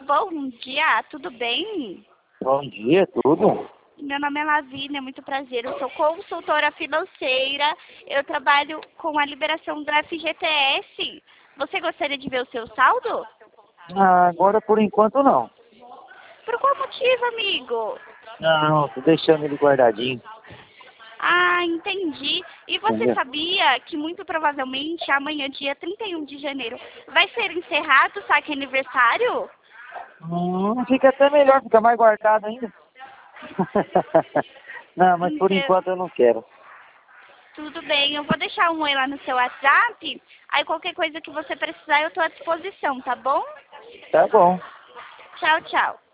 Bom dia, tudo bem? Bom dia, tudo? Meu nome é Lavínia, muito prazer. Eu sou consultora financeira. Eu trabalho com a liberação do FGTS. Você gostaria de ver o seu saldo? Agora por enquanto não. Por qual motivo, amigo? Não, tô deixando ele guardadinho. Ah, entendi. E você Entendeu? sabia que muito provavelmente amanhã, dia 31 de janeiro, vai ser encerrado o saque aniversário? Fica até melhor, fica mais guardado ainda. Não, mas por Então, enquanto eu não quero. tudo bem, eu vou deixar um oi lá no seu WhatsApp. Aí qualquer coisa que você precisar, eu estou à disposição, tá bom? Tá bom. Tchau, tchau.